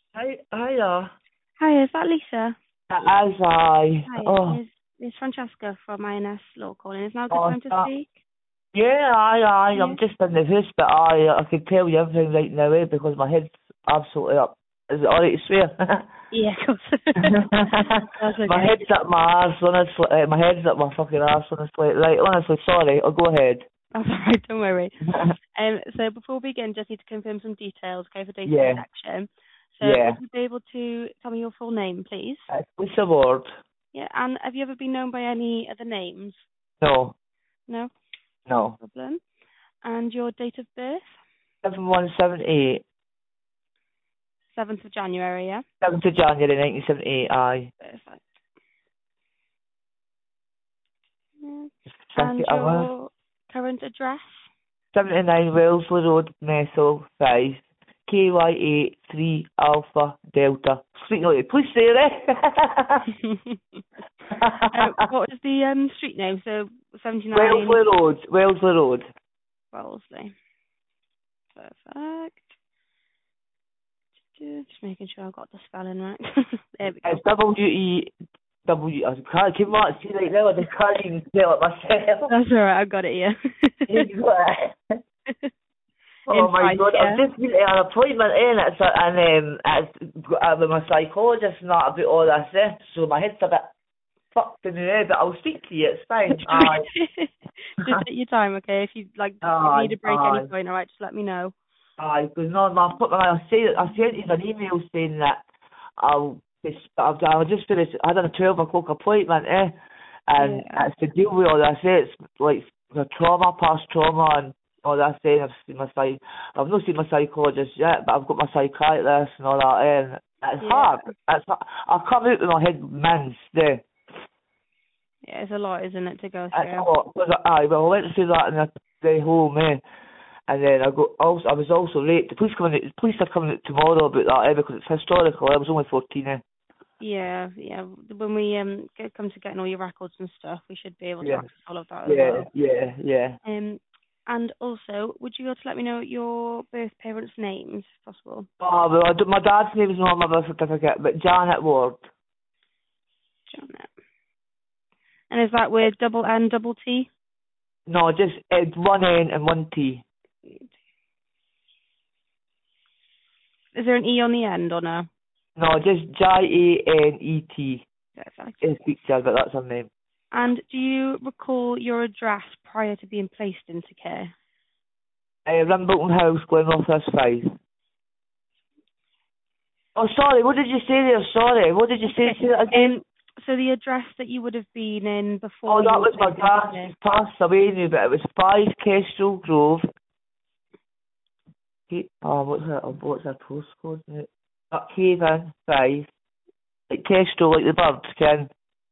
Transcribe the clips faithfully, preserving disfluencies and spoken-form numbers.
Hi, hiya. Hi, is that Lisa? As I, Hi, oh, it's, it's Francesca from I N S Law calling. Is now a good oh, time to that, speak? yeah, I, I, Yeah. I'm just in the house, but I, I can tell you everything right now, eh, because my head's absolutely up. Is it alright to swear? Yeah, of course. That's My okay. head's up my arse, honestly, uh, my head's up my fucking arse, honestly. Right, honestly, sorry, I'll go ahead. That's alright, don't worry. Um, so before we begin, just need to confirm some details, okay, for data yeah, protection. So yeah. would you be able to tell me your full name, please? Uh, What's the word? Yeah, and have you ever been known by any other names? No, No? No no. problem. And your date of birth? seven one seven eight, seventh of January, yeah? seventh of January nineteen seventy-eight, aye. Perfect. Yeah. And Second hour. your current address? seventy-nine Wellesley Road, Messel, five, K Y eight three Alpha Delta. Speaking like the police there, eh? uh, what is the um, street name? So seventy-nine Wellesley Road, Wellesley Road. Wellesley. Perfect. Just making sure I got the spelling right. There we go. It's W E W. I can't keep on see right now. I just can't even spell it myself. That's alright, I've got it here. You got it. In Oh my Fife, god, I've yeah. just been to an appointment in it's a, and um, it's uh, with my psychologist and that about all this, eh? So my head's a bit fucked in the head, but I'll speak to you, it's fine. Aye. Just take your time, okay? If you like, if you aye, need a break any aye, point, alright, just let me know. aye, because no, my, I say, I sent you an email saying that I'll just, I've, I've just finished, I had a twelve o'clock appointment, eh? And Yeah. it's to deal with all this, eh? It's like the trauma, past trauma and all that, eh? I've seen my psych, I've not seen my psychologist yet, but I've got my psychiatrist and all that, eh? And it's Yeah. hard. It's, I'll come out with my head mince, eh? Yeah, it's a lot, isn't it, to go It's a through? lot. Cause I, aye, well, I went through that in the day home, eh? And then I got also I was also late. The police coming out, the police are coming out tomorrow about that, eh, because it's historical. I was only fourteen, eh? Yeah, yeah. When we um get, come to getting all your records and stuff, we should be able to Yeah, access all of that as yeah, well. yeah, yeah. Um, and also, would you be able to let me know your birth parents' names, if possible? Oh, well, I, don't- my dad's name is not on my birth certificate, but Janet Ward. Janet. And is that with double N, double T? No, just uh, one N and one T. Is there an E on the end or no? No, just J A N E T. Perfect. It's picture, but that's her name. And do you recall your address prior to being placed into care? Uh, Rambolton House, Glenrothes five. Oh, sorry, what did you say there? Sorry, what did you say? Say that again? Um, so the address that you would have been in Oh, before you that were was my placed into dad. care? He's passed away now, but it was five Kestrel Grove. He, oh, what's her, oh, what's her postcode now? Buckhaven five. Like Kestrel, like the birds, Ken.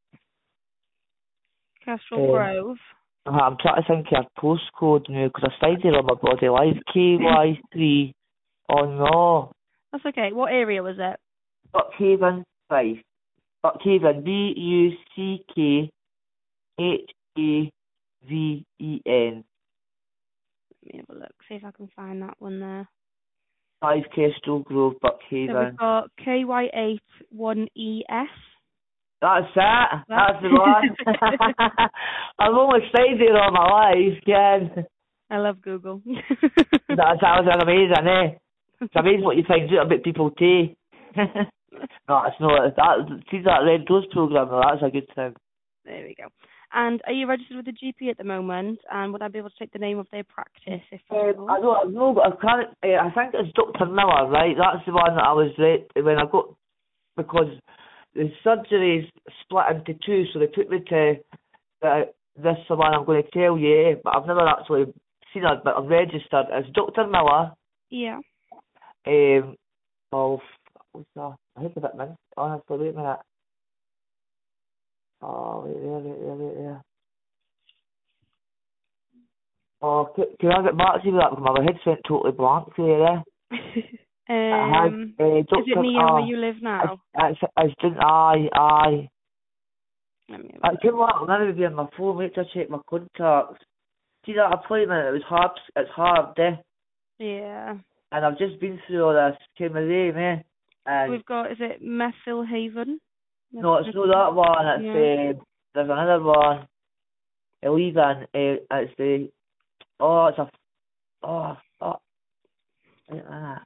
Castrol Um, Grove. uh, I'm trying to think of her postcode now, because I studied it on my bloody life. K Y three. Oh no. That's okay. What area was it? Buckhaven five. Buckhaven, B U C K H A V E N. Let me have a look, see if I can find that one there. five Kestrel Grove, So we've Buckhaven. got K Y eight one E S. That's it. That. That's the one. I've only stayed there all my life, Ken. I love Google. That sounds amazing, eh? It's amazing what you find out about people too. No, it's not. That, see that Red Rose program, though, that's a good thing. There we go. And are you registered with the G P at the moment? And would I be able to take the name of their practice if Um, possible? I don't know, but I can't, uh, I think it's Doctor Miller, right? That's the one that I was right when I got, because the surgery's split into two, so they put me to, uh, this is the one I'm going to tell you, but I've never actually seen it, but I'm registered. It's Doctor Miller, Yeah. um, of, what's that? I hate a bit, man. Honestly, wait a minute. Oh, wait there, wait there, wait there. Oh, can, can I get back to you with that? Because my head's went totally blank there, eh? It has, um, uh, is it Doctor near where Ah, you live it's, now? it's, it's didn't, aye, aye. Let me have a I look. came out, I'll never be on my phone, wait till I check my contacts. See that appointment, it was hard, it's hard, eh? Yeah. And I've just been through all this, came away, eh? And We've got, is it Methyl Haven? no, it's not that one. It's Yeah. uh, there's another one. A leave-in. Uh, it's the oh, it's a oh, oh like that.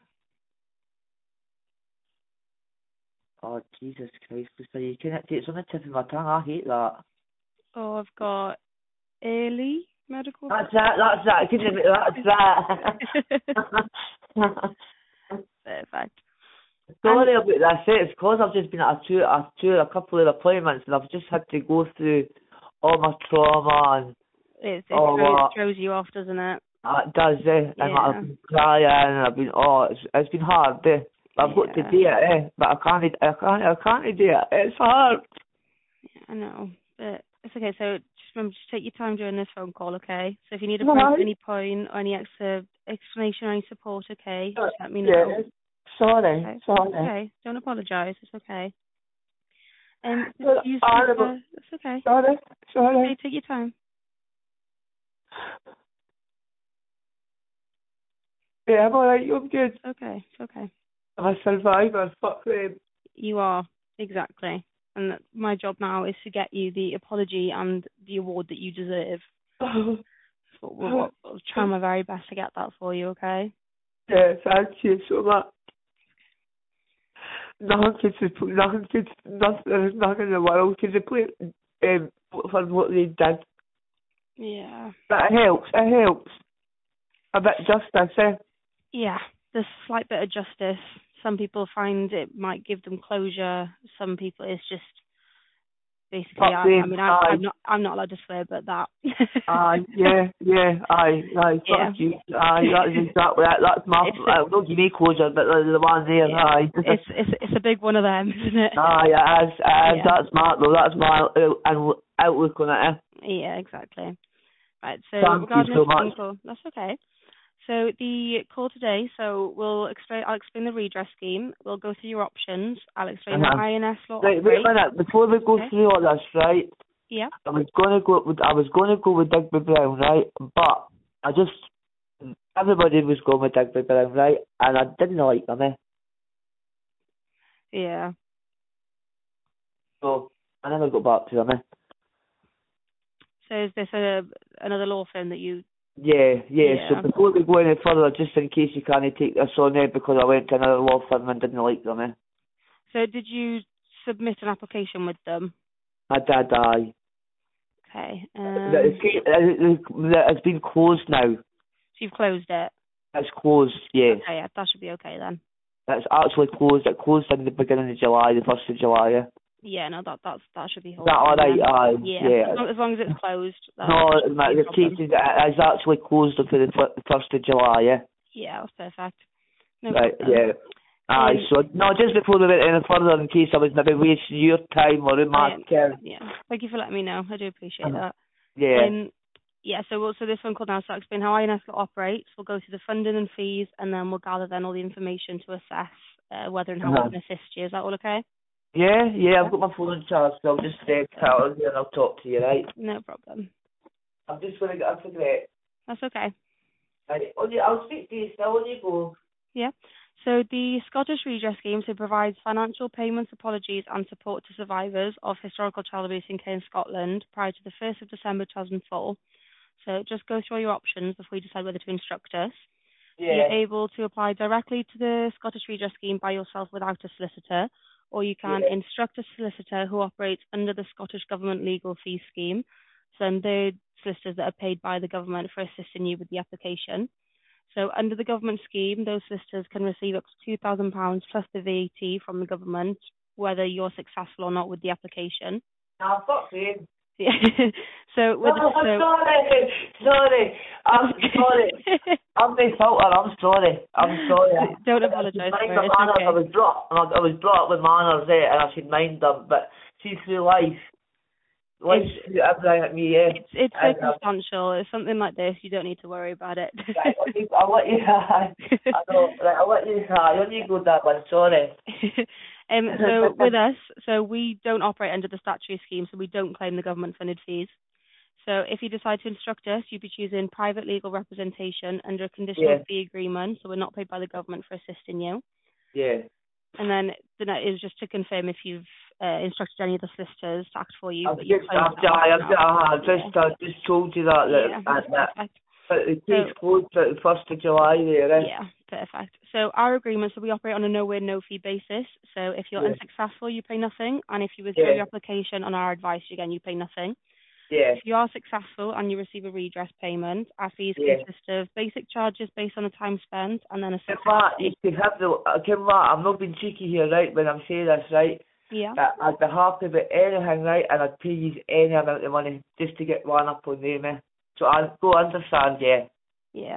Oh Jesus Christ! So you can't. It's on the tip of my tongue. I hate that. Oh, I've got Ailey Medical. That's that. That's that. Couldn't it? That's that. Perfect. Sorry about that. It's because I've just been at a tour, a tour, a couple of appointments, and I've just had to go through all my trauma and It, it, all throws, that. throws you off, doesn't it? Uh, it does, eh? And like, Yeah. I've been crying, and I've been, oh, it's, it's been hard, eh? I've got to Yeah. do it, eh? But I can't, I can't, I can't do it. It's hard. Yeah, I know. But it's okay. So just remember, just take your time during this phone call, okay? So if you need a break Right. at any point or any extra explanation or any support, okay, just let me know. Yeah. Sorry, Okay. sorry. It's okay. Don't apologise. It's okay. Um, But you horrible. It's okay. Sorry, sorry. Okay, take your time. Yeah, I'm alright, I'm good. It's okay. It's okay. I'm a survivor, fuck them. You are, exactly. And that- my job now is to get you the apology and the award that you deserve. So we'll, we'll, we'll try my very best to get that for you, okay? Yeah, thank you so much. Nothing could support, nothing could, nothing, there's nothing in the world could replace um, for what they did. Yeah. But it helps, it helps. A bit justice, eh? Yeah, there's a slight bit of justice. Some people find it might give them closure. Some people it's just basically. Fuck I, I them, mean, I, aye. I'm not. I'm not allowed to swear, but that. Aye, yeah, yeah, aye, aye, Yeah. fuck you. Aye, that's exactly that. That's my, It's uh, don't give me closure, but the, the one there, yeah. aye. It's it's it's a big one of them, isn't it? Aye, it is, it is, Yeah. that's my, though, that's my out- out- outlook on it, eh? Yeah, exactly. Right. So Thank you regarding so this phone much. call, that's okay. So the call today, so we'll explain. I'll explain the redress scheme. We'll go through your options. I'll explain Uh-huh. how I N S law Right, wait a operates. minute, before we go Okay. through all this, right, Yeah. I was gonna go with, I was gonna go with Digby Brown, right, but I just, everybody was going with Digby Brown, right, and I didn't like them, eh, Yeah. so I never got back to them, eh. So is this a another law firm that you? Yeah, yeah, Yeah. so before we go any further, just in case you can't take this on there, because I went to another law firm and didn't like them, eh. So did you submit an application with them? I did, aye. Okay. The- Um, It's, it's been closed now. so you've closed it. It's closed, yes. Okay, yeah, that should be okay then. It's actually closed. It closed in the beginning of July, the first of July, yeah. Yeah, no, that that's that should be Is whole. that alright? then. Aye, Yeah. yeah. As long, as long as it's closed. That, No, that shouldn't my, be a the problem. case is it's actually closed for the fir- first of July, yeah. Yeah, that's perfect. No Right, problem. yeah. Aye, Um, so no, just before we went any further, in case I was maybe wasting your time or in my um, time. yeah. Thank you for letting me know. I do appreciate that. Yeah, Um, yeah, so we'll, so this one called now, so I'll explain how I N S operates. We'll go through the funding and fees, and then we'll gather then all the information to assess uh, whether and how Uh-huh. we can assist you. Is that all okay? yeah, yeah. I've got my phone in charge, so I'll just uh, tell you and I'll talk to you, right? No problem. I'm just gonna get a cigarette. That's okay. Right, on you, I'll speak to you still when you go. Yeah. So the Scottish Redress Scheme so provides financial payments, apologies and support to survivors of historical child abuse in K in Scotland prior to the first of December two thousand four. So just go through all your options before you decide whether to instruct us. Yeah. You're able to apply directly to the Scottish Redress Scheme by yourself without a solicitor, or you can Yeah. instruct a solicitor who operates under the Scottish Government Legal Fee Scheme. So they're solicitors that are paid by the government for assisting you with the application. So under the government scheme, those solicitors can receive up to two thousand pounds plus the V A T from the government, whether you're successful or not with the application. Nah, fuck you. Yeah. so with Oh, so sorry, sorry. I'm sorry. I'm my fault. I'm sorry. I'm sorry. Don't I apologise should for mind it. the It's manners. okay. I was brought. I was brought up with manners, eh, and I should mind them. But see, through life, life threw everything at me, eh. It's it's And, uh, circumstantial. It's something like this. You don't need to worry about it. right, I'll let you. I'll let you. I know. Right, I'll let you. I let you go that one. Sorry. um, so with us, so we don't operate under the statutory scheme, so we don't claim the government-funded fees. So if you decide to instruct us, you'd be choosing private legal representation under a conditional Yeah. fee agreement, so we're not paid by the government for assisting you. Yeah. And then the next is just to confirm if you've uh, instructed any of the solicitors to act for you. I've but you've just, closed I've, that I, right I've, now. I, I've just, Yeah. I just told you that, that, Yeah, that, that, perfect. but the case So, closed at the first of July there, eh? yeah, perfect. So our agreement, so we operate on a no-win, no-fee basis. So if you're Yeah. unsuccessful, you pay nothing. And if you withdraw Yeah. your application on our advice, again, you pay nothing. Yeah. If you are successful and you receive a redress payment, our fees Yeah. consist of basic charges based on the time spent and then a Kim success Matt, you fee. can have the, uh, Kim Matt, I'm not being cheeky here, right, when I'm saying this, right? Yeah. That I'd be happy with anything, right, and I'd pay you any amount of money just to get one up on them, eh? So I go understand, yeah. Yeah.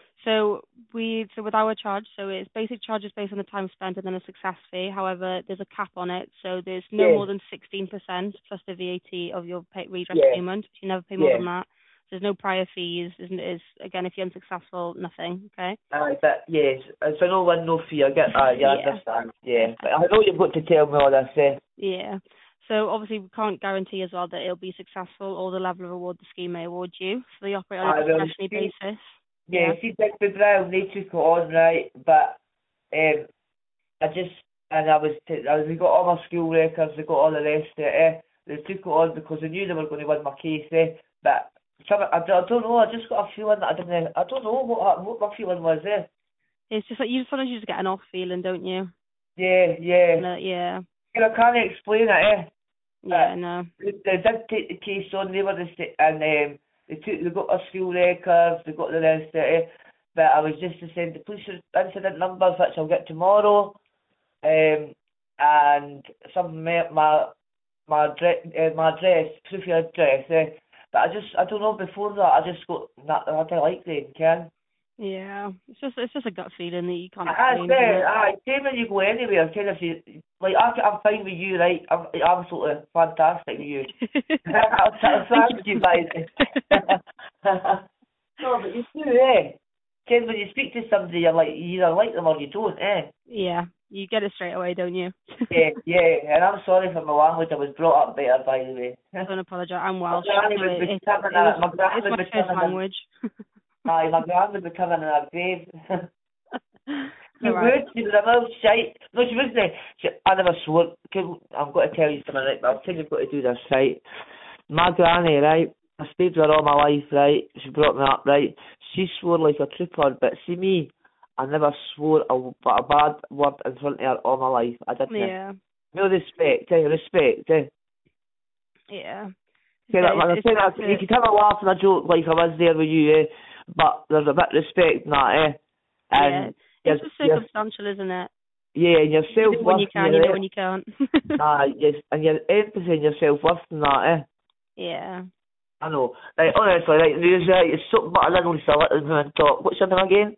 So we so with our charge, so it's basic charges based on the time spent and then a success fee. However, there's a cap on it, so there's no Yeah. more than sixteen percent plus the V A T of your pay, redress Yeah. payment. You never pay more Yeah. than that. There's no prior fees. Isn't is again if you're unsuccessful, nothing. Okay. Aye, but yes, it's a no win, no fee. I get that. Yeah, I Yeah. understand. Yeah, but I know you've got to tell me all this. Eh? Yeah. So obviously we can't guarantee as well that it'll be successful or the level of reward the scheme may award you. So they operate on a I will discretionary see. basis. Yeah, Yeah. see, Digby Brown, they took it on right, but um, I just and I was, t- I was, we got all my school records, they got all the rest of it. Eh? They took it on because they knew they were going to win my case. Eh? But some, I, I don't know. I just got a feeling that I didn't. I don't know what what my feeling was. Eh? It's just like you sometimes you just get an off feeling, don't you? Yeah, yeah. No, yeah. You know, I can't explain it. Eh? Yeah, But no. they, they did take the case on. They were the sta- and um, they took they got our school records. They got the rest of it. But I was just to send the police incident numbers, which I'll get tomorrow. Um, and some my my my address, uh, my address, proof of address. Eh? But I just I don't know. Before that, I just got that I didn't like them, Ken. Yeah. It's just it's just a gut feeling that you can't I explain, isn't say, it? I say when you go anywhere, kind of you, like I, I'm fine with you, right? I'm absolutely fantastic with you. I'll, I'll Thank thank you, you. guys. No, but you do, eh? Ken, when you speak to somebody, you're like, you either like them or you don't, eh? Yeah. You get it straight away, don't you? Yeah, yeah, and I'm sorry for my language. I was brought up better, by the way. Don't apologise. I'm My Welsh, granny so would it, be it, coming it was in, my granny it's would my be first coming in, language. aye, my granny would be coming in her grave. She All right. would, she was a little shite. No, she wasn't. She, I never swore. Can- I'm going to tell you something, right, but I'll tell you got to do this, right? My granny, right, I stayed with her all my life, right? She brought me up, right? She swore like a trooper, but see me, I never swore a, but a bad word in front of her all my life. I didn't. Yeah. No respect, eh? Respect, eh? Yeah. Okay, So that, it's, man, I it's say just that, you a, could have a laugh and a joke like I was there with you, eh? But there's a bit of respect in that, eh? yeah. And It's yes, just yes, circumstantial, isn't it? yeah, and your You know when self-worth you in can, you your, know eh? when you can't. Ah, yes, and your empathy and your self-worth in that, eh? Yeah. I know. Right, honestly, right, there's, uh, it's something but a little so let them and talk. What's your name again?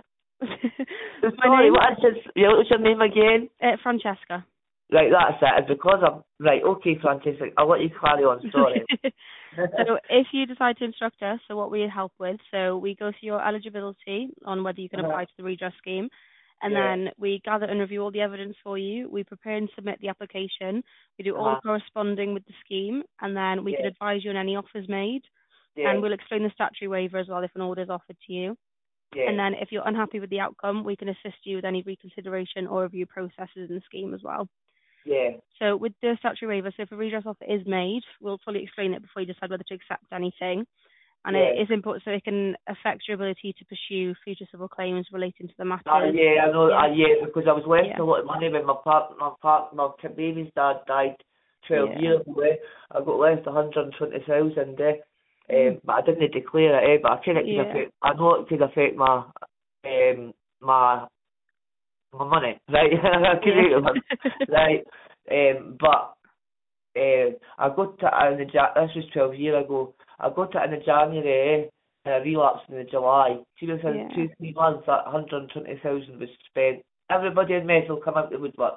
My Sorry, name? what is it? Yeah, what's your name again? Uh, Francesca. Right, that's it. It's because I'm... Right, okay, Francesca, I'll let you carry on, sorry. So if you decide to instruct us, so what we help with, so we go through your eligibility on whether you can Uh-huh. apply to the redress scheme, and Yeah. then we gather and review all the evidence for you. We prepare and submit the application. We do all Uh-huh. the corresponding with the scheme, and then we Yeah. can advise you on any offers made, Yeah. and we'll explain the statutory waiver as well if an order is offered to you. Yeah. And then if you're unhappy with the outcome, we can assist you with any reconsideration or review processes in the scheme as well. Yeah. So with the statutory waiver, so if a redress offer is made, we'll fully explain it before you decide whether to accept anything. And Yeah. it is important so it can affect your ability to pursue future civil claims relating to the Uh, matters. yeah, I know, Yeah. uh, yeah, because I was left Yeah. a lot of money when my part, my part, my kid baby's dad died twelve Yeah. years ago. Eh? I got left one hundred twenty thousand, eh? Mm. Um, but I didn't declare it, eh? But I kind of could Yeah. affect, I know it could affect my, um, my, my money, right? I could Yeah. make it, right? Um, but, uh, I got to it in the, Ja- this was twelve years ago, I got it in the January, eh? And I relapsed in the July. See, within Yeah. two, three months, that one hundred twenty thousand was spent. Everybody in Mess will come out the woodwork.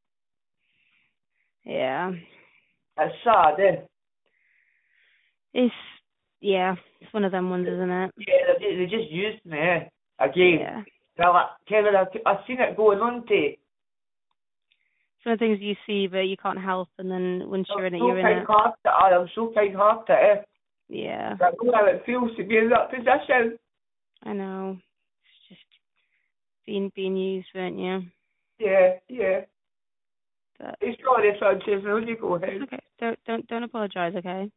Yeah. It's sad, eh? It's, yeah, it's one of them ones, isn't it? Yeah, they, they just used me, eh? Again. Yeah. Well, I- Kevin, I, I've seen it going on to. Some of the things you see but you can't help, and then once I'm you're in it, so you're in it. kind-hearted, I am so kind-hearted, eh? Yeah. I know how it feels to be in that position. I know. It's just being being used, weren't you? Yeah, yeah. But It's sorry, Francis. Now you go ahead. okay, don't don't don't apologise, okay?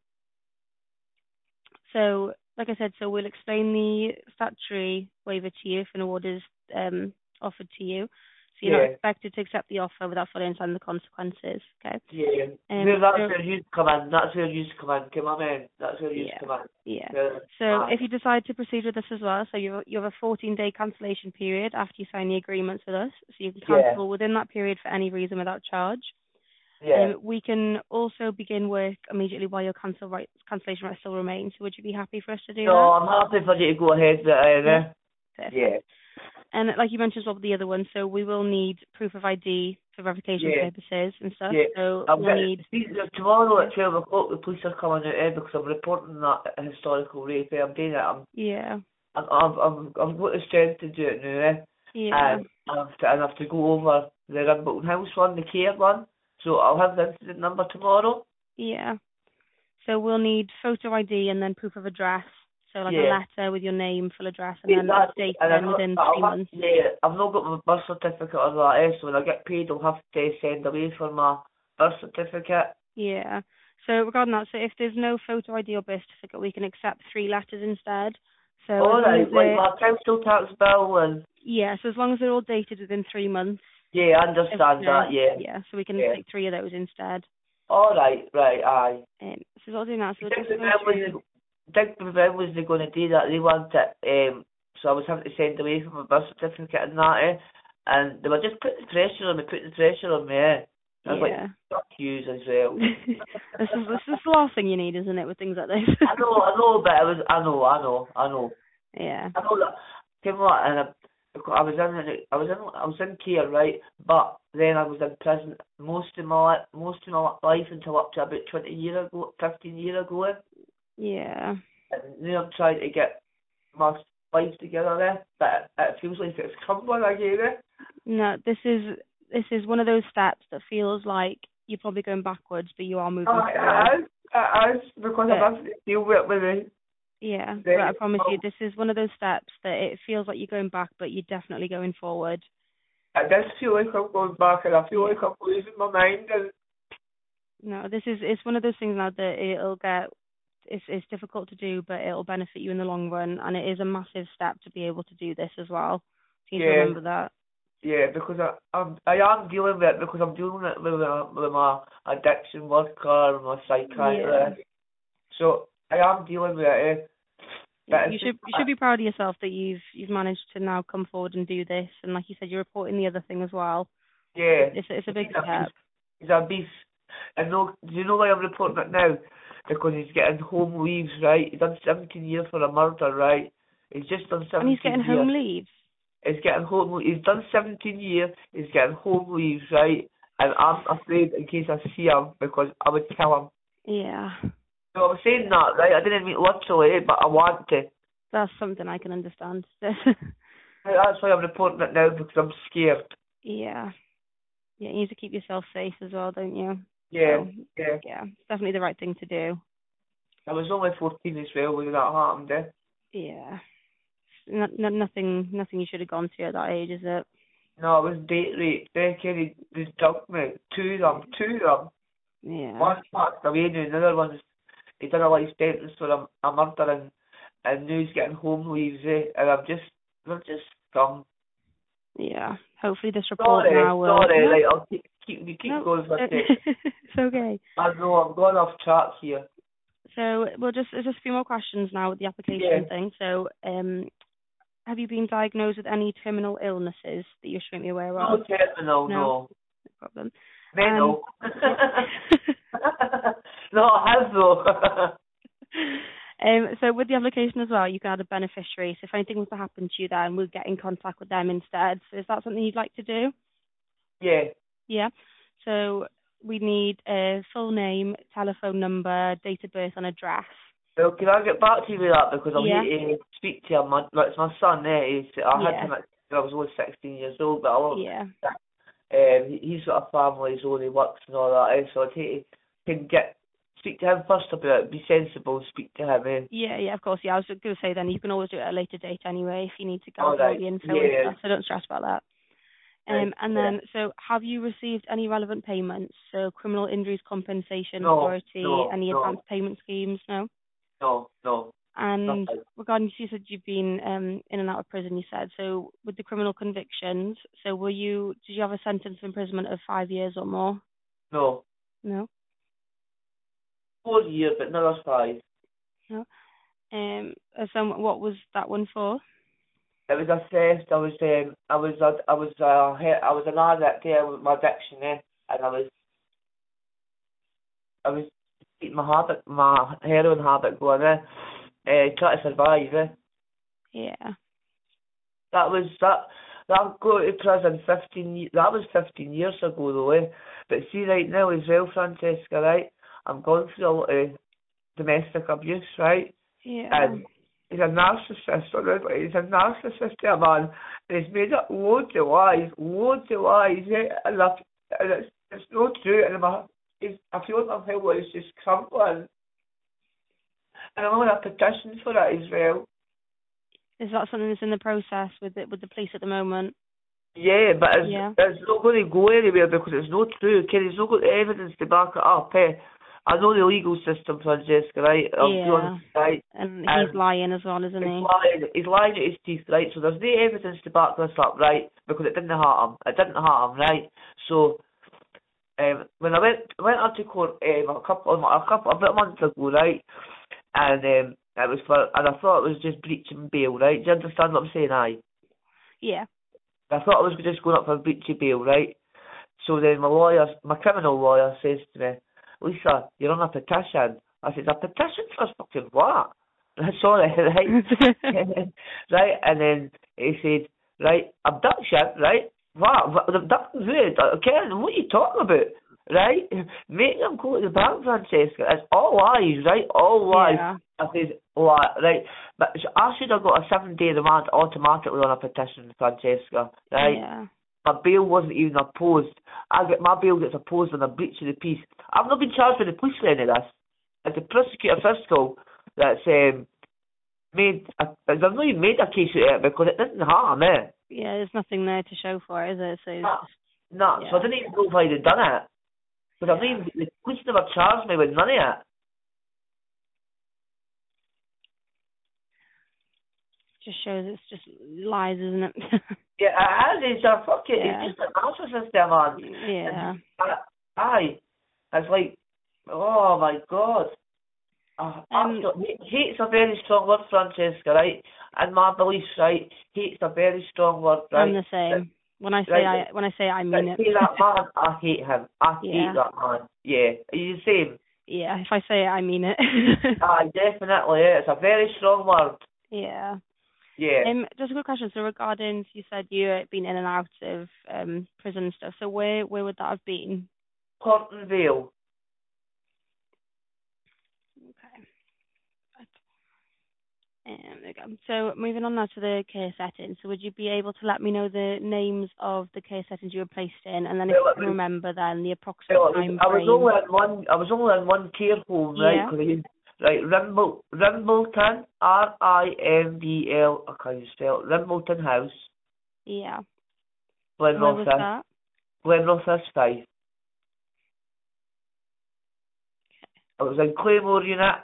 So, like I said, so we'll explain the statutory waiver to you if an award is um, offered to you. So you're not Yeah, expected to accept the offer without fully understanding the consequences, okay? yeah. Um, No, that's so, where you come in. That's where you come in. Come on, man. That's where you yeah, come in. yeah. Yeah. So Aye. if you decide to proceed with this as well, so you you have a fourteen-day cancellation period after you sign the agreements with us, so you can Yeah, cancel within that period for any reason without charge. yeah. Um, we can also begin work immediately while your cancel right, cancellation rights still remain. So would you be happy for us to do No, that? I'm happy for you to go ahead with it, Yeah, eh? Yeah, perfect. And like you mentioned as well with the other one, so we will need proof of I D for verification yeah, purposes and stuff. yeah. So I've we'll got, need, see, tomorrow yeah, at twelve o'clock the police are coming out, eh, because I'm reporting that historical rape, eh? I'm doing it. I'm, yeah, I'm, I'm, I'm, I've got the strength to do it now, eh? yeah, And I have to, and I have to go over the Rumbolton House one, the care one. So I'll have the incident number tomorrow. yeah. So we'll need photo I D and then proof of address. So like a Yeah. letter with your name, full address, and Yeah, then that's update and I them know, within I'll three have, months. yeah, I've not got my birth certificate or that, eh, so when I get paid I'll have to send away for my birth certificate. Yeah. So regarding that, so if there's no photo I D or birth certificate, we can accept three letters instead. So as long as Alright, like they're, my council tax bill and, yeah, so as long as they're all dated within three months yeah, I of understand today, that, yeah, yeah, so we can yeah. take three of those instead. Alright, right, aye. Um, so we'll do that. So You we'll think just the go when through. was the, think the when was they going to do that? They want it, um, so I was having to send away for my birth certificate and that, eh, and they were just putting the pressure on me, putting the pressure on me, eh. I was like, Yeah. fuck yous as well. this is this is the last thing you need, isn't it, with things like this? I know, I know, but it was, I know, I know, I know. yeah. I know that. You know what? And I, I was in, I was in, I was in care, right? But then I was in prison most of my, li- most of my life until up to about twenty years ago, fifteen years ago. Yeah. And now I'm trying to get my life together there, but it, it feels like it's crumbling again. Eh? No, this is this is one of those steps that feels like you're probably going backwards, but you are moving Oh, forward. it is, it is, because But I'm having to deal with, with the, yeah, the but I promise you, well, this is one of those steps that it feels like you're going back, but you're definitely going forward. it does feel like I'm going back and I feel Yeah. like I'm losing my mind and No, this is it's one of those things now that it'll get it's it's difficult to do, but it'll benefit you in the long run, and it is a massive step to be able to do this as well. You need to yeah. remember that. Yeah, because I, I'm, I am dealing with it because I'm dealing with it with, my- with my addiction worker, my Yeah. psychiatrist. So I am dealing with it. Eh? But Yeah, you it's just, should you should be proud of yourself that you've you've managed to now come forward and do this, and like you said, you're reporting the other thing as well. yeah, It's it's a big he's a step. beast. He's a beast. And no, do you know why I'm reporting it now? Because he's getting home leaves, right? He's done seventeen years for a murder, right? He's just done And he's seventeen getting years. home leaves. He's getting home. He's done seventeen years. He's getting home leaves, right? And I'm afraid in case I see him because I would kill him. Yeah, So I was saying that, right? I didn't mean literally, but I want to. that's something I can understand. That's why I'm reporting it now because I'm scared. yeah, yeah, you need to keep yourself safe as well, don't you? Yeah, So yeah. yeah, it's definitely the right thing to do. I was only fourteen as well when that happened. Eh? Yeah, no, no, nothing nothing you should have gone through at that age, is it? No, it was date rape. They carried they dumped me. Two of them, two of them. Yeah, One passed away, and the other one's he done a life sentence for a, a murder, and and now he's getting home leaves. Eh? And I'm just, I'm just scum. yeah. Hopefully this report Sorry, now will. sorry. No, Like I'll keep keep keep no, going for a sec. it's okay. I know I'm going off track here. So we'll just there's just a few more questions now with the Yeah. application thing. So um, have you been diagnosed with any terminal illnesses that you should be aware of? No terminal, No, no. no problem. And Mental. yeah. No, I have though. um, so with the application as well, you can add a beneficiary. So if anything was to happen to you, then we'll get in contact with them instead. So is that something you'd like to do? Yeah. Yeah. So we need a full name, telephone number, date of birth, and address. Well, can I get back to you with that because I'm Yeah. here to speak to him. My, like, it's my son there. He's, I had Yeah. him at, when I was only sixteen years old, but I love Yeah. um, he, he's got a family, his own, he works and all that. Eh? So I take can get speak to him first about it. Be sensible, speak to him. Eh? Yeah, yeah, of course. Yeah, I was going to say then you can always do it at a later date anyway if you need to All gather all right. the info and Yeah. stuff. So don't stress about that. Um, and yeah. then, so have you received any relevant payments? So criminal injuries compensation No, authority, no, any no, advanced payment schemes? No. no, no, And nothing. regarding, you said you've been um, in and out of prison, you said. So with the criminal convictions, so were you, did you have a sentence of imprisonment of five years or more? No. No? Four years, but never five. No? Um, uh, so what was that one for? It was a theft. I was, um, I was, uh, I was, uh, he- I was an addict there with my addiction, eh? And I was, I was keeping my habit, my heroin habit going, eh? Uh, trying to survive, eh? Yeah. That was that. That go to prison fifteen. ye- That was fifteen years ago, though. Eh? But see, right now as well, Francesca, right? I'm going through a lot of domestic abuse, right? Yeah. And he's a narcissist. Honestly, he's a narcissist, yeah, man. And he's made up loads of lies, loads of lies, eh? And, I, and it's it's not true. And my, he's, I feel like my head is just crumbling. And I'm on a petition for it as well. Is that something that's in the process with the, with the police at the moment? Yeah, but it's, Yeah. it's not going to go anywhere because it's not true. Okay, there's not got the evidence to back it up. Eh? I know the legal system, Francesca, right? I'll be Yeah. honest, right? And he's And lying as well, isn't he's he? lying, he's lying at his teeth, right? So there's no evidence to back this up, right? Because it didn't hurt him. It didn't hurt him, right? So um, when I went went up to court um, a couple of a couple about a month ago, right? And um, it was for and I thought it was just breaching bail, right? Do you understand what I'm saying? Aye. Yeah. I thought I was just going up for breaching bail, right? So then my lawyer, my criminal lawyer, says to me, Lisa, you're on a petition. I said, a petition for fucking what? Sorry, right? Right, and then he said, right, abduction, right? What? What- Abduction's weird. Karen, what are you talking about? Right? Make them go to the bank, Francesca. It's all lies, right? All lies. Yeah. I said, lie, right? But I should have got a seven day remand automatically on a petition, Francesca, right? Yeah. My bail wasn't even opposed. I get my bail gets opposed on a breach of the peace. I've not been charged with the police for any of this. It's the prosecutor fiscal that's um, made. A, they've not even made a case out of it because it didn't harm me. Yeah, there's nothing there to show for it, is it? So it's No, just, no. yeah. So I didn't even know if I'd have done it. Because I've Yeah. not even, the police never charged me with none of it. Just shows it's just lies, isn't it? Yeah, it has. It's a fucking. Yeah. It's just a narcissist, there, man. Yeah. And, uh, aye, it's like, oh my god. Uh, Um, absolutely. Hate's a very strong word, Francesca, right? And my beliefs, right? Hate's a very strong word, right? I'm the same. When I say Right, I when I say I right, mean it. see that man, I hate him. I Yeah. hate that man. Yeah. Are you the same? Yeah, if I say it I mean it. Aye, definitely, yeah. It's a very strong word. Yeah. Yeah. Um, just a quick question. So regarding, you said you've been in and out of um prison and stuff. So where where would that have been? Horton Vale. Okay. Um, there we go. So moving on now to the care settings. So would you be able to let me know the names of the care settings you were placed in, and then if Well, you it can was, remember then the approximate well, it was, time I was frame? only in one, I was only in one care home, right? Yeah. Cause I used, right, Rimble, Rimbleton, R I M B L, I can't spell it, Rimbleton House, Yeah. And where was Glenrothes, that? Glenrothes five. I was in Claymore unit.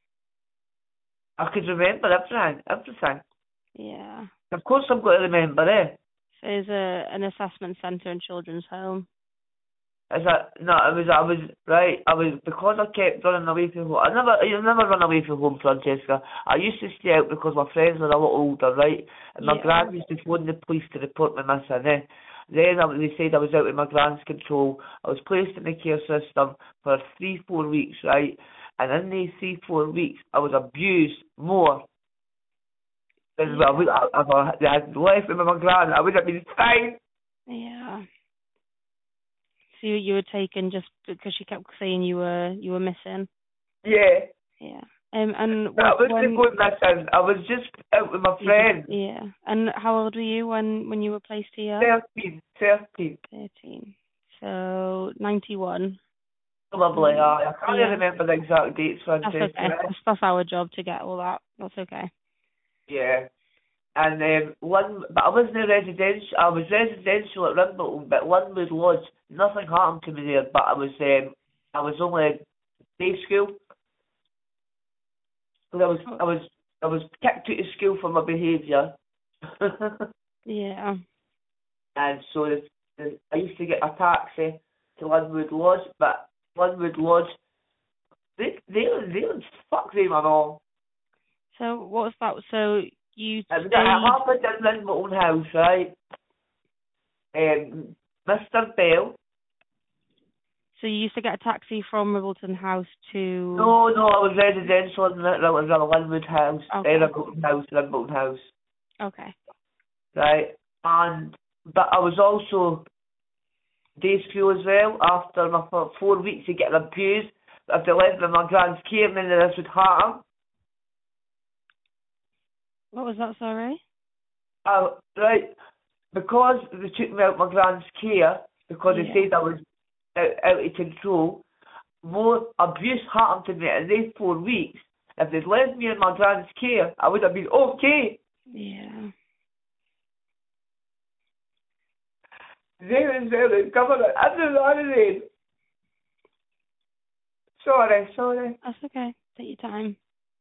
I could remember everything, everything. Yeah. Of course I've got to remember, eh? So there's a an assessment centre and children's home. Is that, no, I was, I was, right, I was, because I kept running away from home, I never, I never run away from home, Francesca. I used to stay out because my friends were a lot older, right? And my Yeah. gran used to phone the police to report me missing, eh? Then I, they said I was out of my gran's control. I was placed in the care system for three, four weeks, right? And in these three, four weeks, I was abused more than Yeah. I would, if I had left with my gran. I would have been fine. Yeah. So you, you were taken just because she kept saying you were you were missing. Yeah. Yeah. Um. And I what, wasn't when? going missing. I was just out with my you friends. just- Yeah. And how old were you when when you were placed here? Thirteen, thirteen. Thirteen. So ninety-one. Probably, Mm, aye. I can't yeah. remember the exact dates, That's Francesca. okay. That's, that's our job to get all that. That's okay. Yeah. And um, one, but I wasn't residential. I was residential at Rimbleton, but Linwood Lodge, nothing happened to me there. But I was, um, I was only day school. 'Cause I was, Oh, I was, I was kicked out of school for my behaviour. yeah. And so the, the, I used to get a taxi to Linwood Lodge, but Linwood Lodge, they, they, they, fuck them and all. So what was that? So you It was- it stayed. happened in my own house, right? Um, Mister Bell. So you used to get a taxi from Ribbleton House to. No, no, I was residential in the, it was a Linwood House, Okay. uh, Rimbleton House, Rimbleton House, Okay. right? And, but I was also day school as well, after my f- four weeks of getting abused. If they left me in my grand's care, then this would happen. What was that? Sorry. Uh, right, because they took me out my grand's care, because Yeah. they said I was out, out of control, more abuse happened to me in these four weeks. If they'd left me in my grand's care, I would have been okay. Yeah. They was there, the government, I don't know anything. Sorry, sorry. That's okay. Take your time.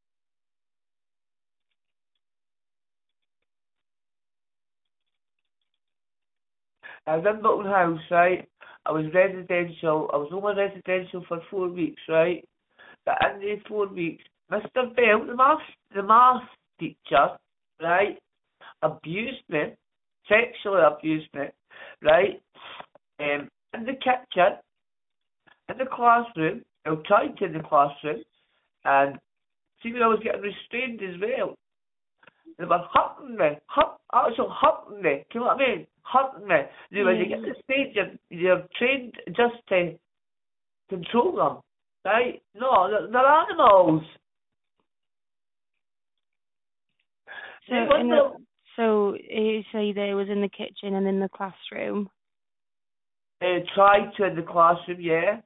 I was in Milton House, right? I was residential. I was only residential for four weeks, right? But in these four weeks, Mister Bell, the maths, the maths teacher, right, abused me, sexually abused me, right? Um, in the kitchen, in the classroom, outside in the classroom, and see when I was getting restrained as well. They were hurting me, hurt, actually hurting me. Do you know what I mean? Hurting me. You know, when you get to the stage, you're, you're trained just to control them, right? No, they're, they're animals. So They in wonder, the, so you say that it was in the kitchen and in the classroom. uh, tried to in the classroom, yeah.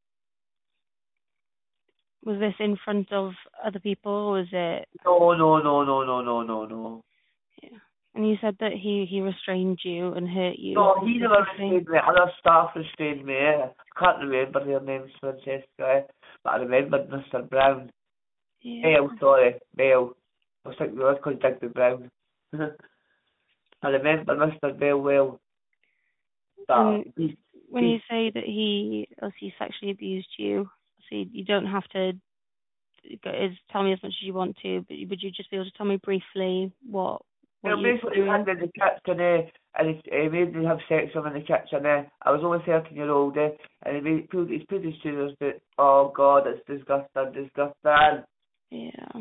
Was this in front of other people, or was it? No, no, no, no, no, no, no, no. Yeah. And you said that he he restrained you and hurt you. No, he Is never this the same? restrained me. Other staff restrained me. Yeah. I can't remember their names, Francesca, but I remembered Mister Brown. Yeah. Bell, sorry, Bell. I was thinking, let's call Digby Brown. I remember Mister Bell well. But And he, when he, you say that he obviously sexually abused you, so you, you don't have to go, is, tell me as much as you want to, but would you just be able to tell me briefly what what well, you basically, he had experienced? me in the kitchen, eh, and he, he made me have sex with him in the kitchen. Eh. I was only thirteen year old, eh, and he made, pulled, he's put his shoes but oh God, it's disgusting, disgusting. Yeah.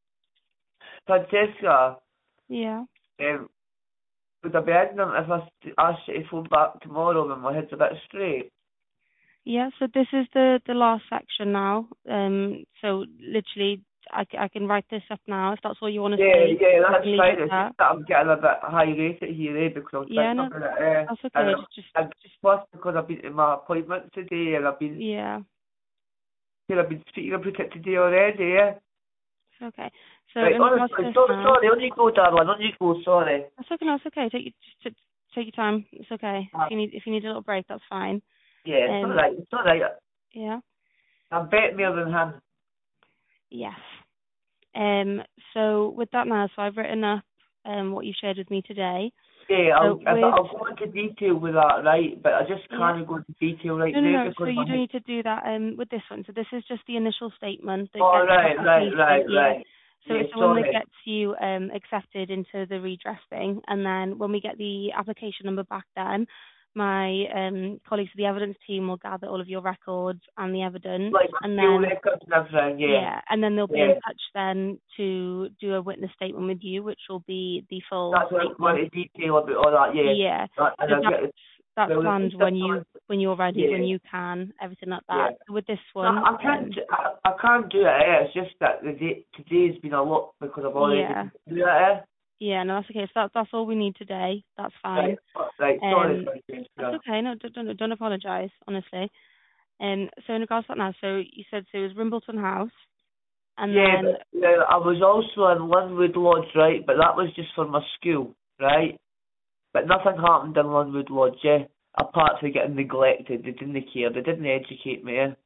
Francesca, Yeah. um, would I be in them if I st- asked you to phone back tomorrow when my head's a bit straight? Yeah, so this is the, the last section now. Um, so literally, I, c- I can write this up now if that's all you want to Yeah, say. yeah, I that's can leave fine. it at It's that. just that I'm getting a bit high rated here, eh, because I was Yeah, thinking no, about it, eh. that's okay. And, Just, and just, plus, because I've been to my appointment today, and I've been, yeah, here I've been speaking about it today already, eh. it's okay. So Right, in regards to honestly, this sorry, now, sorry, on you go, darling, on you go, sorry. that's okay. No, it's okay. Take your, just, just take your time. It's okay. If Uh, you need, if you need a little break, that's fine. yeah, it's Um, alright, it's alright. yeah, I'm bet more than him. yes. Um, so with that now, so I've written up um what you shared with me today. Yeah, I'll, So I'll, with I'll go into detail with that, right, but I just yeah. can't go into detail right No, no, now no. So because you my don't head... need to do that um, with this one. So this is just the initial statement that Oh, gets the right, right, right, application. Yeah. right. So Yeah, it's the one that sorry. gets you um, accepted into the redress thing. And then when we get the application number back then, my um, colleagues of the evidence team will gather all of your records and the evidence. Like, And fuel then, records and everything, yeah. yeah, and then they'll be in Yeah. touch then to do a witness statement with you, which will be the full That's what I'm statement. going into detail about all that, yeah. Yeah. That, and So I'll that's get it. that's Well, planned it's when just you on- when you're ready, when yeah, you can, everything like yeah. that. So with this No, one, I can't, um, do- I, I can't do it, eh? It's just that the day, today's been a lot because I've already yeah, been do it, eh? yeah, no, that's okay. So that, that's all we need today. That's fine. Right, right, sorry Um, for this, that's yeah. okay. No, don't don't, don't apologise, honestly. Um, so in regards to that now, so you said so it was Rimbleton House. And Yeah, then, but, yeah, I was also in Linwood Lodge, right? But that was just for my school, right? But nothing happened in Linwood Lodge, yeah. Apart from getting neglected, they didn't care, they didn't educate me, yeah.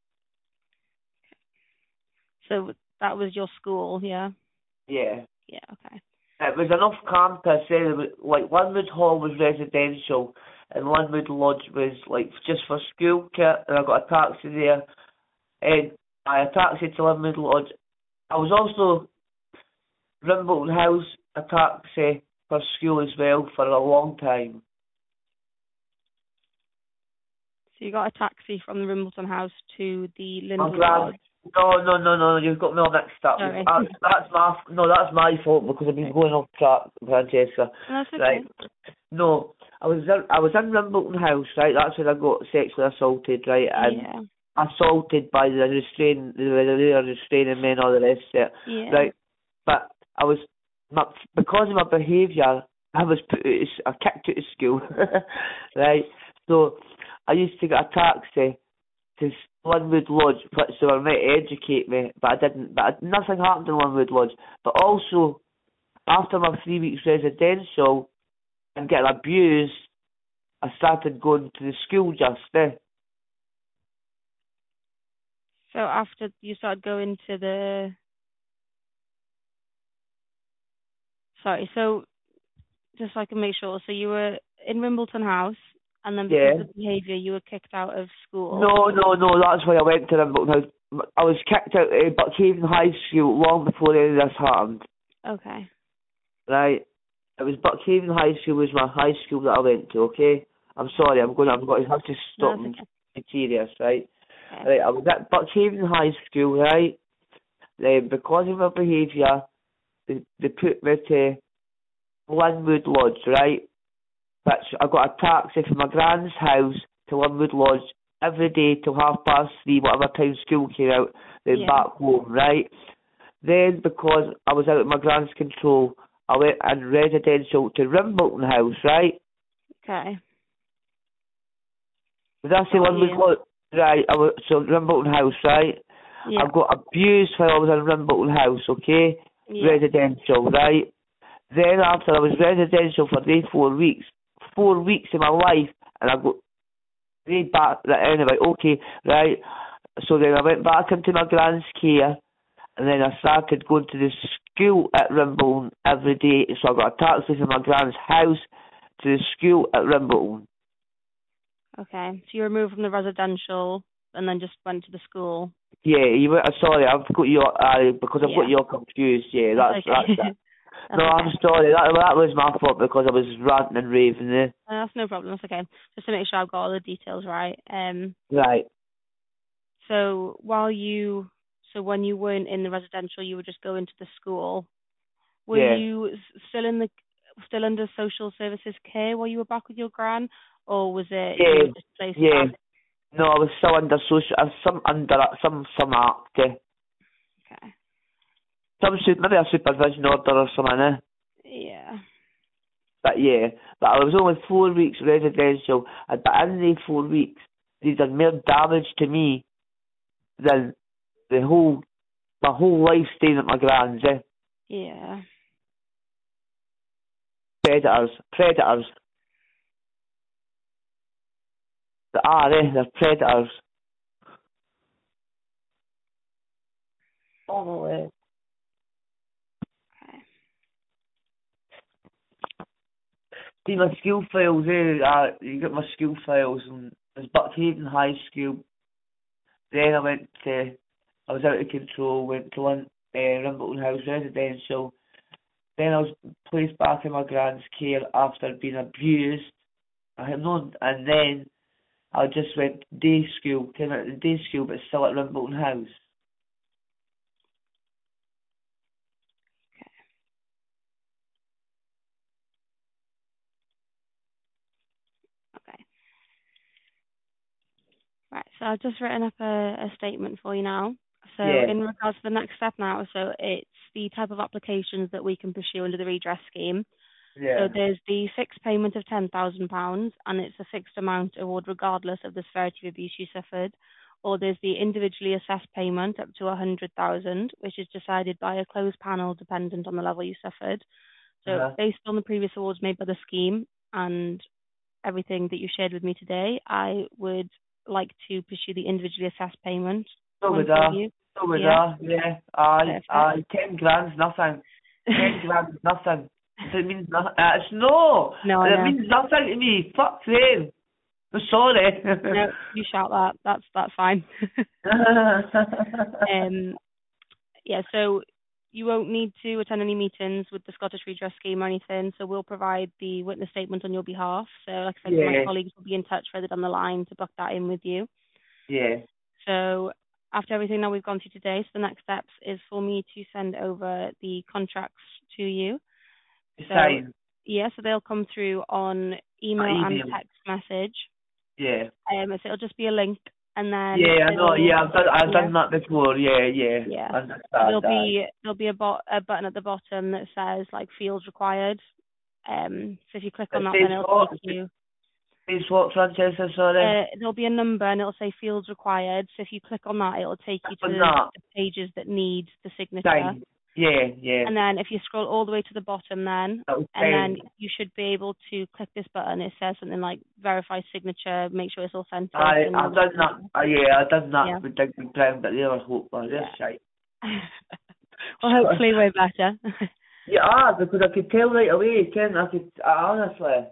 so that was your school, yeah? Yeah. Yeah, okay. It was enough campus, eh? there was- Like Linwood Hall was residential, and Linwood Lodge was like just for school kit, and I got a taxi there, and I a taxi to Linwood Lodge. I was also Rimbleton House, a taxi for school as well for a long time. So you got a taxi from the Rimbleton house to the My Linwood grand, Lodge. no, no, no, no, you've got me all mixed up. Sorry. That's, that's my, no, that's my fault because I've been going off track, Francesca. That's okay. Right? No, I was in, I was in Rimbleton House, right? That's where I got sexually assaulted, right? And Yeah. assaulted by the restrain, the, the restraining men, all the rest of it, Yeah. right? But I was, my, because of my behaviour, I was put out of, I kicked out of school, right? So I used to get a taxi to Linwood Lodge, which they were meant to educate me, but I didn't. But I, nothing happened in Linwood Lodge. But also, after my three weeks residential and getting abused, I started going to the school just there. So after you started going to the... Sorry, so just so I can make sure, so you were in Rimbleton House, and then because Yeah. of behaviour, you were kicked out of school. No, no, no. That's why I went to Rimbleton House. I was kicked out of Buckhaven High School long before any of this happened. Okay. Right. It was Buckhaven High School was my high school that I went to. Okay. I'm sorry. I'm going. I'm going to have to No, stop that's and okay. be serious. Right. Okay. Right. I was at Buckhaven High School. Right. Then because of my behaviour, they, they put me to Linwood Lodge. Right. Which I got a taxi from my grand's house to Linwood Lodge every day till half past three, whatever time school came out, then Yeah. back home, right? Then, because I was out of my grand's control, I went in residential to Rimbleton House, right? Okay. Did I say Got Linwood you. Lodge? Right, I was, so Rimbleton House, right? Yeah. I got abused while I was in Rimbleton House, okay? Yeah. Residential, right? Then after I was residential for these four weeks, four weeks of my life, and I got laid back, right, anyway, okay, right? So then I went back into my grand's care, and then I started going to the school at Rimbleton every day, so I got a taxi from my grand's house to the school at Rimbleton. Okay. So you were moved from the residential and then just went to the school. Yeah, you were, uh, sorry, I've got you, uh, because I've Yeah. got you all confused, yeah, That's that's, okay. that's it. That's No, okay. I'm sorry, that, that was my fault because I was ranting and raving there. Uh, that's no problem. That's okay. Just to make sure I've got all the details right. Um. Right, So while you, so when you weren't in the residential, you were just going to the school. Were yeah, you s- still in the, still under social services care while you were back with your gran, or was it you yeah, were just placed yeah. back? No, I was still under social, uh, some under, some, some act, eh. Okay. Some, su- maybe a supervision order or something, eh. Yeah. But yeah, but I was only four weeks residential, and but in these four weeks, they done more damage to me than the whole, my whole life staying at my grand's, eh. Yeah. Predators, predators. They are, eh, they're predators. Oh no way. Okay. See my school files, eh, uh, you got my school files, and there's Buckhaven High School. Then I went to, I was out of control, went to Lin, uh, Rimbleton House Residential. Then I was placed back in my grand's care after being abused. I had known, and then I just went to day school, came out of day school, but still at Rimbleton House. Okay. Right. So I've just written up a, a statement for you now. So Yeah, in regards to the next step now, so it's the type of applications that we can pursue under the redress scheme. yeah, So there's the fixed payment of ten thousand pounds, and it's a fixed amount award regardless of the severity of abuse you suffered, or there's the individually assessed payment up to one hundred thousand, which is decided by a closed panel dependent on the level you suffered. So Uh-huh. based on the previous awards made by the scheme and everything that you shared with me today, I would like to pursue the individually assessed payment. So one would for I. you. So would Yeah. I. Yeah. Aye. Perfect. Aye. Ten grand's nothing. Ten grand's nothing. It means nothing. It's no. No, I It know. means nothing to me. Fuck them. I'm sorry. No, you shout that. That's that's fine. um, yeah. So you won't need to attend any meetings with the Scottish Redress Scheme or anything. So we'll provide the witness statement on your behalf. So, like I said, my Yeah. colleagues will be in touch further down the line to book that in with you. Yeah. So after everything that we've gone through today, so the next steps is for me to send over the contracts to you. So Sign. yeah, so they'll come through on email My and email. text message. Yeah. Um, so it'll just be a link, and then Yeah, I know. it'll- Yeah, I've done. I've yeah, done that before. Yeah, yeah. yeah. I understand There'll that. be there'll be a, bot, a button at the bottom that says like fields required. Um, so if you click on It that, says then it'll what? take you. It says what, Francesca? Sorry. Uh, there'll be a number and it'll say fields required. So if you click on that, it'll take you On to that. the pages that need the signature. Sign. Yeah, yeah. And then if you scroll all the way to the bottom then, That was and then sign. you should be able to click this button. It says something like verify signature, make sure it's authentic. I, and I've done that. Uh, yeah, I've done that Yeah. with Digby Brown, but the other hope was this Yeah. shite. Well, hopefully we're better. Yeah, ah, because I could tell right away, Ken. I could, uh, honestly.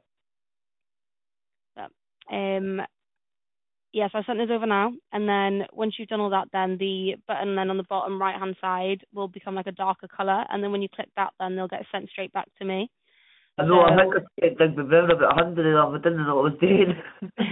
um, yes, I sent this over now, and then once you've done all that, then the button then on the bottom right hand side will become like a darker colour, and then when you click that, then they'll get sent straight back to me. I know, I So- think I said Digby Brown about a hundred of them, I didn't know what I was doing.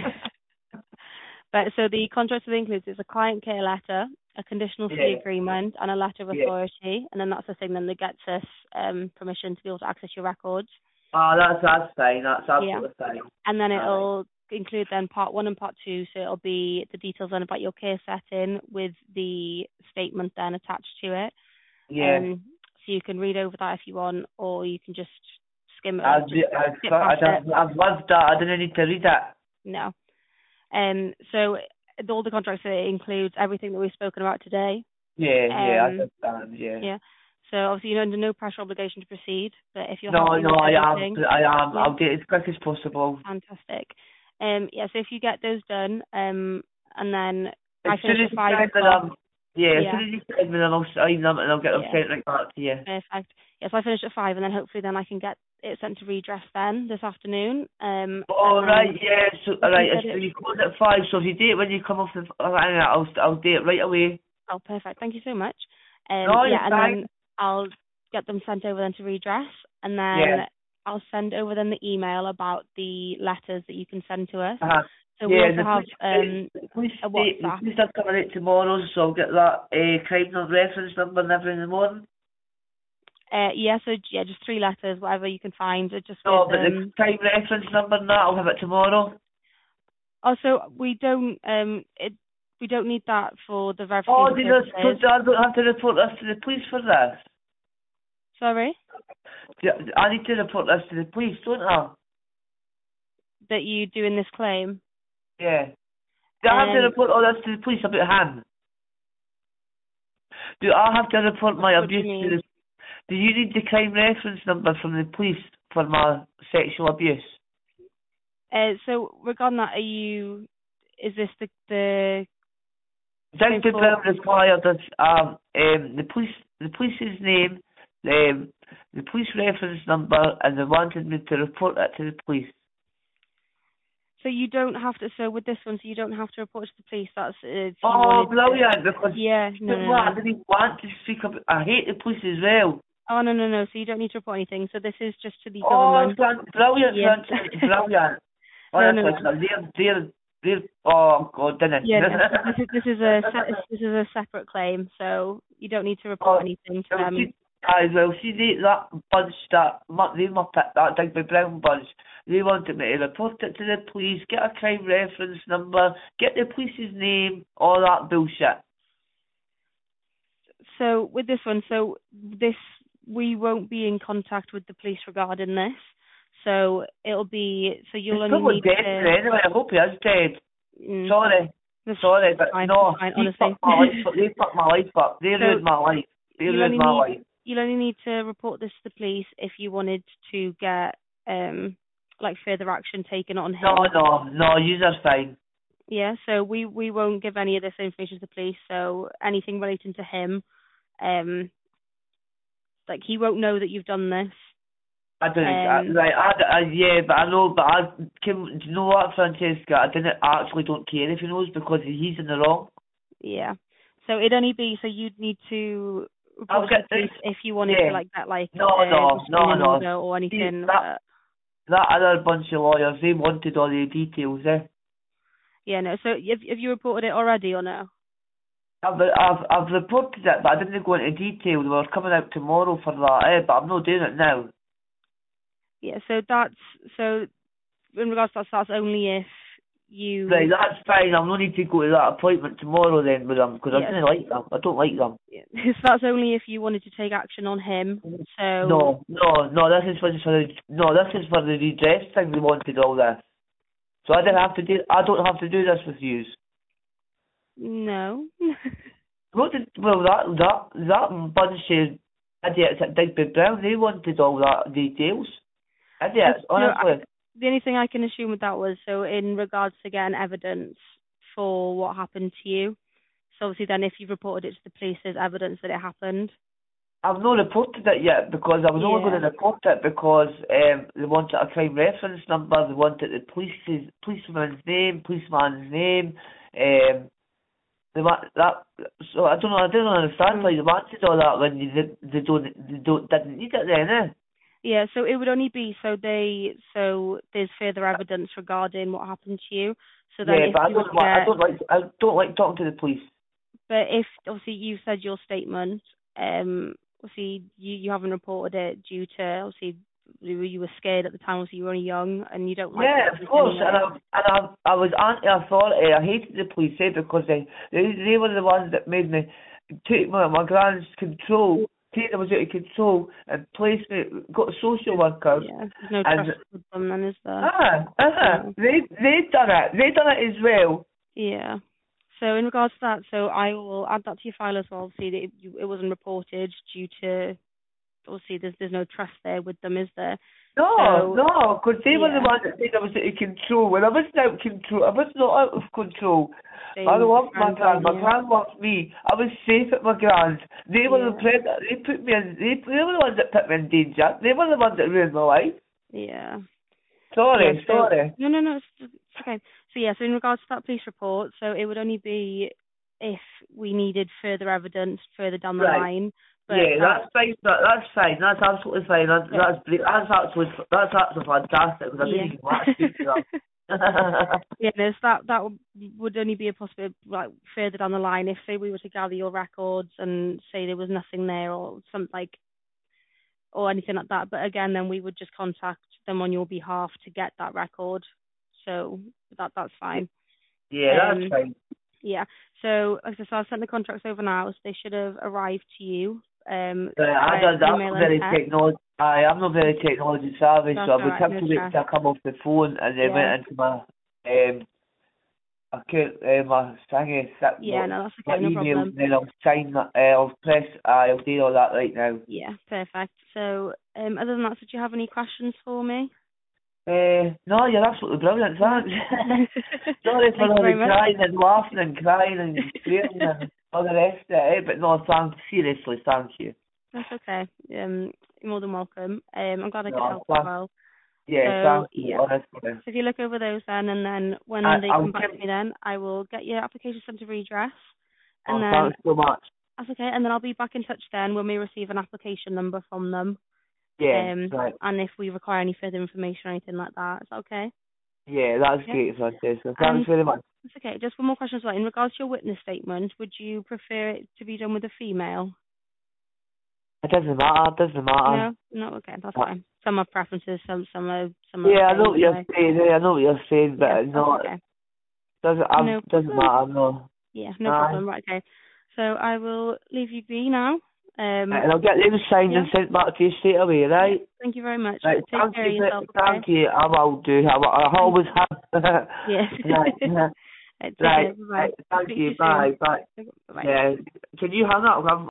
But so the contract that includes is a client care letter, a conditional fee Yeah. agreement, and a letter of Yeah. authority, and then that's the thing then that gets us um, permission to be able to access your records. Ah, that's, that's fine, that's absolutely fine. And then Aye. it'll include then part one and part two, so it'll be the details then about your care setting with the statement then attached to it. Yeah. Um, so you can read over that if you want, or you can just skim it. I've, up, just I've, skip I've, past it. I've, I've loved that, I didn't need to read it. No. Um, so all the contracts, it includes everything that we've spoken about today. Yeah, yeah, I Um, understand, yeah. Yeah. So obviously you're under no pressure obligation to proceed, but if you're No, happy no, with I am, everything, I am, yeah. I'll do it as quick as possible. Fantastic. Um, yeah, so if you get those done, um, and then As I soon finish as at you five send me o'clock. them, yeah, as Yeah. soon as you send me them, I'll sign them and I'll get them Yeah. sent right back to you. Perfect. Yeah, so I finish at five, and then hopefully then I can get it sent to redress then this afternoon. Um, Oh, and right, then- yeah, so, alright, get so it- you close at five, so if you do it when you come off the, alright, I'll, I'll do it right away. Oh, perfect. Thank you so much. Um, No, you're yeah, and fine. then I'll get them sent over then to redress, and then Yeah. I'll send over then the email about the letters that you can send to us. Uh-huh. So we Yeah, also the have police, um, the police, a state, the WhatsApp. police are coming out tomorrow, so I'll get that uh, crime number reference number and everything in the morning. Uh, yeah, so yeah, just three letters, whatever you can find. It just No, with, but the um, crime reference number and that, I'll have it tomorrow. also we don't um it we don't need that for the Oh, verification do you know, so purposes. I don't have to report this to the police for this? Sorry, Do- I need to report this to the police, don't I? that you doing this claim. Yeah. Do I have to Um, report all this to the police about him? Do I have to report my What do you abuse to mean? the... Do you need the crime reference number from the police for my sexual abuse? Uh, so regarding that, are you? Is this the the? Digby for- Brown required that um, um, the police, the police's name, um, the police reference number, and they wanted me to report that to the police. So you don't have to. So with this one, so you don't have to report to the police. That's uh, if you Oh, wanted to- brilliant! Because Yeah, no, no, what, I no. didn't want to speak about. I hate the police as well. Oh no, no, no. So you don't need to report anything. So this is just to the Oh, government. Fran- brilliant, Yeah. Francesca, brilliant. No, Honestly, no, no, they're, they're, they're, oh God, didn't Yeah, no, this is this is a se- this is a separate claim, so you don't need to report Oh, anything to Well, them. see, aye, well, see, they, that bunch, that, mu- they muppet, that Digby Brown bunch, they wanted me to report it to the police, get a crime reference number, get the police's name, all that bullshit. So with this one, so this we won't be in contact with the police regarding this. So it'll be so you'll He's only probably need dead to. anyway, I hope he is dead. Mm, Sorry. That's Sorry, but fine, no, fine, he honestly. fucked my life up. They fucked my life up. They So ruined my life. They you'll ruined only my need life. you'll only need to report this to the police if you wanted to get um like further action taken on No, him. no, no, you are fine. Yeah, so we we won't give any of this information to the police. So anything relating to him, um, like he won't know that you've done this. I don't, I, Um, right, I, I, yeah, but I know, but I, can, do you know what, Francesca, I didn't, I actually don't care if he knows because he's in the wrong. yeah. So it'd only be so you'd need to I'll report to get the police this, if you wanted to yeah, like get like no, a no, no, restraining no, order or see, anything. that, But that other bunch of lawyers, they wanted all the details, eh. yeah, no. So have have you reported it already or no? I've, I've, I've reported it, but I didn't go into detail. They were coming out tomorrow for that, eh, but I'm not doing it now. Yeah. So that's so in regards to that, that's only if Right, you. that's fine. I'll no need to go to that appointment tomorrow then with them, because I Yes. didn't like them. I don't like them. Yeah. So that's only if you wanted to take action on him. So No, no, no, this is for, for the, no, this is for the redress thing. They wanted all this. So I didn't have to do, I don't have to do this with you. no. What did, well, that, that, that bunch of idiots at Digby Brown, they wanted all that details. Idiots, No, honestly. I, the only thing I can assume with that was so in regards to getting evidence for what happened to you. So obviously then if you've reported it to the police, there's evidence that it happened. I've not reported it yet because I was only Yeah. going to report it because um, they wanted a crime reference number, they wanted the police's, policeman's name, policeman's name, um, they want that, so I don't know, I don't understand Mm. why they wanted all that when they, they don't, they don't, didn't need it then, eh? Yeah, so it would only be so they so there's further evidence regarding what happened to you. So then Yeah, if but I you were don't, to like, I get don't like, I don't like talking to the police. but if obviously you said your statement, um obviously you, you haven't reported it due to obviously you you were scared at the time, obviously you were only young and you don't like Yeah, the of police course, anyway. and I and I I was anti-authority. I hated the police eh, because they, they they were the ones that made me take my my grand's control, take them out of control, and place me got social workers. Yeah, there's no And trust with them then, is there? ah, ah, Yeah. they they done it. They done it as well. Yeah. So in regards to that, so I will add that to your file as well. Obviously, that it, you- it wasn't reported due to obviously there's there's no trust there with them, is there? No, So no, because they were the yeah, ones that said I was out of control. When I wasn't out of control, I was not out of control. I same with loved my your grand. My grandson, grand loved me. I was safe at my grand. They were yeah, the predator. They put me in. They, they were the ones that put me in danger. They were the ones that ruined my life. yeah, yeah. Yeah. Sorry, So sorry. no, no, no, it's, it's okay. So yeah, so in regards to that police report, so it would only be if we needed further evidence further down the Right. line. But Yeah, that, that's fine. That, that's fine. That's absolutely fine. That's but, that's great. That's actually that's actually fantastic because I yeah. didn't even want to speak to them. Yeah, no, so that that would would only be a possibility like further down the line if say we were to gather your records and say there was nothing there or something like or anything like that. But again, then we would just contact them on your behalf to get that record. So that that's fine. Yeah, that's Um, fine. yeah. So as I said, I've sent the contracts over now, so they should have arrived to you. Um, Uh, I via don't, I'm email not and very text. technology. I, I'm not very technology savvy, That's so I all would right, have no to wait stress. till I come off the phone and then Yeah. went into my um account, uh, my thingy, that, Yeah, my, no, that's my okay, no email, problem. and then I'll sign that. Uh, I'll press. Uh, I'll do all that right now. Yeah, perfect. So, um, other than that, so do you have any questions for me? Uh, no, you're absolutely brilliant, No. thanks. Sorry for Thank you all very the much. crying and laughing and crying and swearing and all the rest of it, eh? But no, thanks, seriously, thank you. That's okay. Um, you're more than welcome. Um, I'm glad I could No, help as thank, well. yeah, So thank you, yeah. honestly. So if you look over those then, and then when I, they I'll come back give, to me, then I will get your application sent to redress, and oh, then thanks so much. that's okay. And then I'll be back in touch then when we receive an application number from them. Yeah, Um, right. and if we require any further information or anything like that, is that okay? Yeah, that's Yeah. great, Francesca. And Thanks very much. it's okay. Just one more question as well. In regards to your witness statement, would you prefer it to be done with a female? It doesn't matter, it doesn't matter. No, no, okay, that's Uh, fine. Some have preferences, some some are some are Yeah, I okay know what either you're way. saying, yeah, I know what you're saying, but Yeah, it's that's not, okay. doesn't, um, No doesn't problem. matter, no. Yeah, no Aye. problem. Right, okay. So I will leave you be now. Um, And I'll get them signed yeah, and sent back to you straight away, yeah. right? Thank you very much. Right, Right, take thank care you, of yourself, ve- okay? thank you, I will do, I, will, I Thank always you. have. Yeah. Right, Right, take Right. care. Bye-bye. right. Thank Speak to you. you Bye. soon. Bye. Bye-bye. Yeah. Can you hang up? I'm